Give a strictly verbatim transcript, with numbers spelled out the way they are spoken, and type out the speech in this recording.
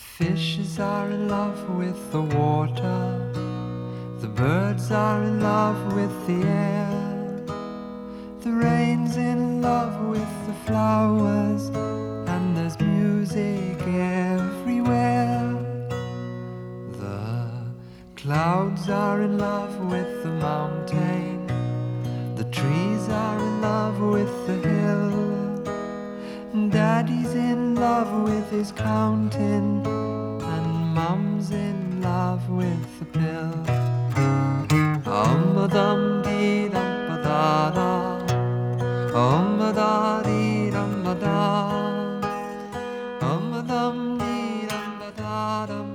Fishes are in love with the water, the birds are in love with the air, the rain's in love with the flowers, and there's music everywhere. The clouds are in love with the mountain, the trees are in love with the hill, Daddy's in love with his counting, and Mum's in love with the pill. Um-ba-dum dee dum ba da da, um-ba da dee dum ba da, um-ba-dum dee dum ba da dum.